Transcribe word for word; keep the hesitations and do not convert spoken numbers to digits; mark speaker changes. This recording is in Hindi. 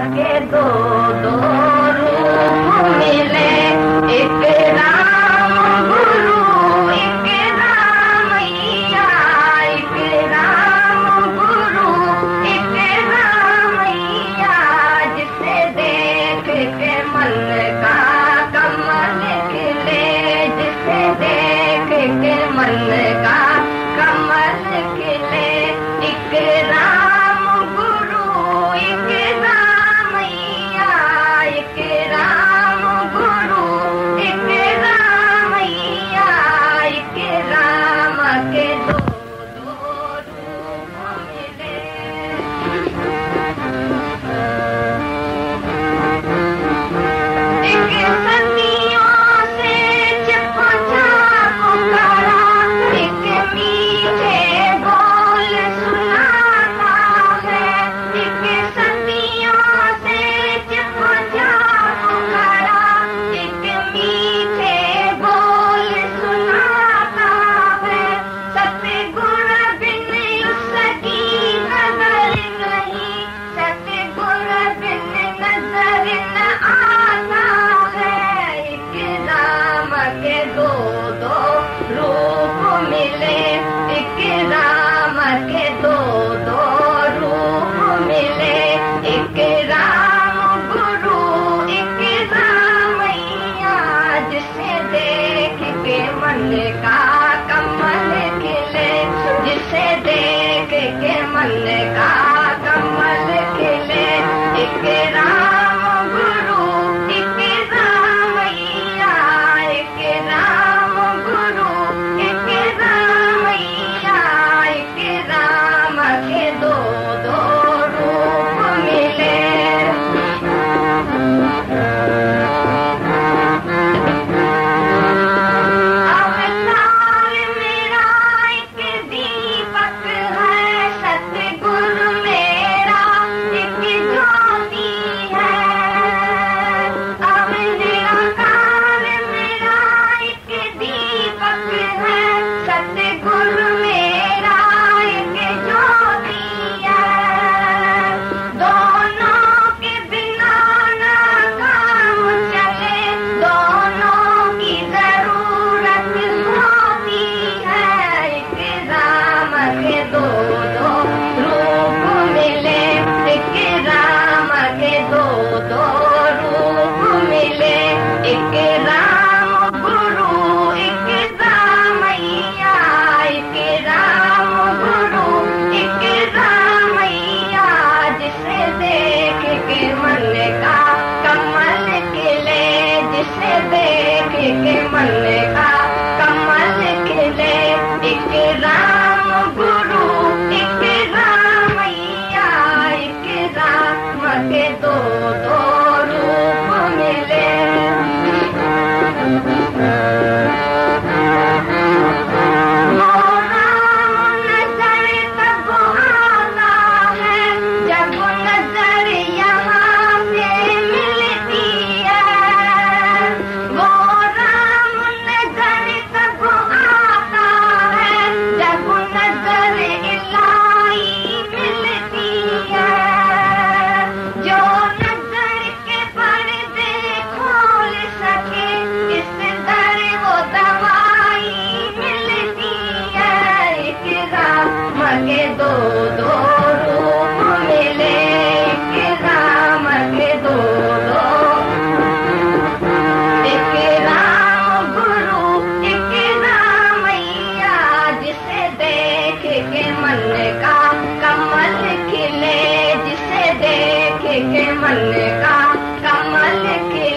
Speaker 1: के दो दो रूप मिले, एक राम गुरु एक रामैया, एक राम गुरु एक रामैया, जिसे देख के मन का कमल खिले, जिसे देख के मन का कमल खिले, एक राम गुरु एक रामैया, एक राम गुरु एक रामैया, एक राम के दो दो रूप मिले। एक सदियों से चिपचा पुकारा, एक मीठे बोल सुनाता है, एक सदियों से चिपचा पुकारा, एक मीठे बोल सुनाता है, सतगुण बिन उसकी नजर नहीं, सतगुण बिन नजर न आता है, एक राम के दो दो रूप मिले, एक राम के दो दो रूप मिले, एक राम गुरु एक रामैया, जिसे देख के मन का कमल खिले, जिसे देख के मन का कमल खिले, एक राम गुरु एक रामैया, एक राम गुरु एक रामैया, एक राम के दो दो रूप मिले। अवतार मेरा एक दीपक है, सतगुरु मेरा एक ज्योति है, अवतार मेरा एक दीपक है, सतगुरु मेरा एक ज्योति है, दोनों के बिना न काम चले, दोनों की जरूरत होती है, एक राम के दो दो रूप मिले, एक राम के दो दो रूप मिले, एक राम गुरु एक रामैया, एक राम गुरु एक रामैया, जिसे देख के मन का कमल खिले, जिसे देख के मन का कमल खिले, एक राम गुरु एक रामैया, एक राम के दो दो रूप मिले। वो राम नजर तब आता है, जब नजर यहाँ से मिलती है, वो राम नजर तब आता है, जब नजर इलाही मिलती है, जो नजर के पर्दे खोल सके, इस दर वो दवाई मिलती है, एक राम के दो दो रूप मिले, एक राम के दो दो, एक राम गुरु एक रामैया, जिसे देख के मन का कमल खिले, जिसे देख के मन का कमल खिले।